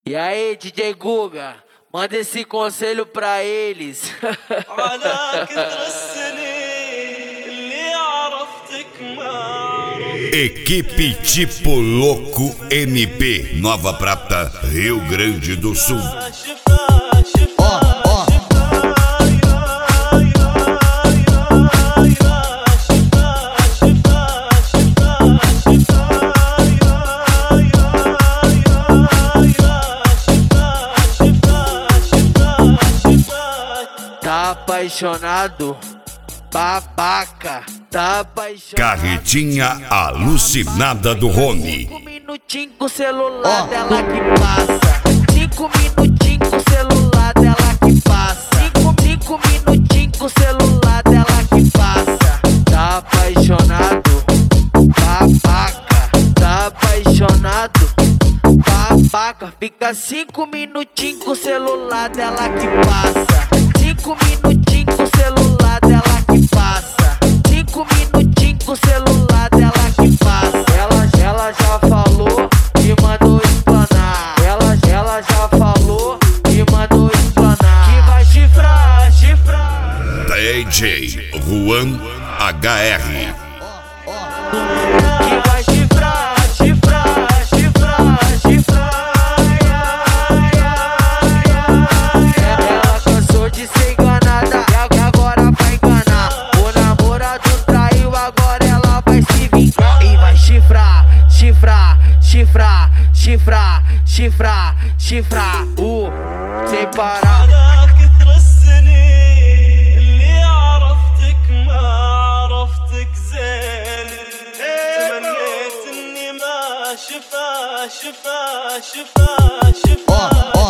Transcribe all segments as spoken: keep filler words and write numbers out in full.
E aí, D J Guga, manda esse conselho pra eles. Equipe Tipo Louco M P, Nova Prata, Rio Grande do Sul. Tá apaixonado, babaca, tá apaixonado. Carretinha alucinada do Rony. Cinco minutinhos com o celular dela que passa. Cinco minutinhos com o celular dela que passa. Cinco, cinco minutinhos com o celular dela que passa. Tá apaixonado, babaca, tá apaixonado, babaca. Fica cinco minutinhos com o celular dela que passa. Cinco minutinhos com o celular dela que passa. Cinco minutinhos com o celular dela que passa. Ela, ela já falou e mandou explanar. Ela, ela já falou e mandou explanar. Que vai chifrar, chifrar. D J Juan H R. Que vai chifrar, chifrar, chifrar, chifrar. Ela cansou de ser enganada e agora vai enganar. O namorado traiu, agora ela vai se vingar. E vai chifrar, chifrar, chifrar, chifrar, chifrar, chifrar. Uh, sem parar. شفا شفا شفا شفا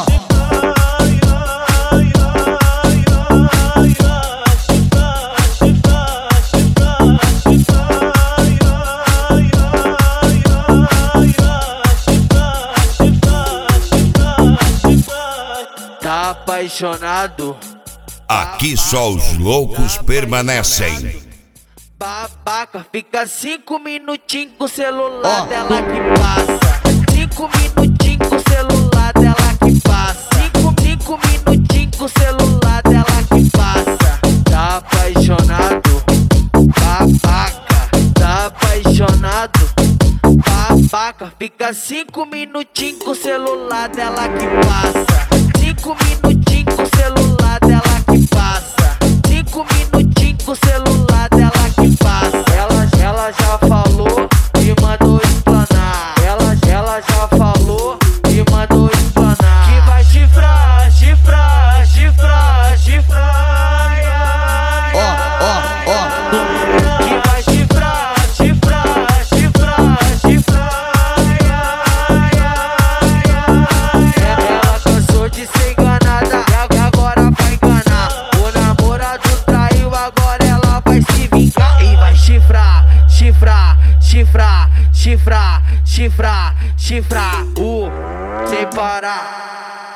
Tá apaixonado? Aqui só os loucos permanecem. Babaca, fica cinco minutinhos com o celular oh. dela que passa. Cinco minutinhos com o celular dela que passa. Cinco, cinco minutinhos com o celular dela que passa. Tá apaixonado, babaca, tá apaixonado, babaca. Fica cinco minutinhos com o celular dela que passa. Cinco minutinhos com o celular dela que passa. Cinco minutinhos com o celular dela que passa. Ela, ela já falou e mandou explanar. Ela, ela já falou e mandou explanar. Que vai chifrar, chifrar, chifrar, chifrar. Ó, ó, ó. Que vai chifrar, chifrar, chifrar, chifrar. Ela cansou de ser enganada e agora vai enganar. O namorado traiu, agora ela vai se vingar. E vai chifrar, chifrar, chifrar, chifrar, chifrar, chifrar. Uh, sem parar.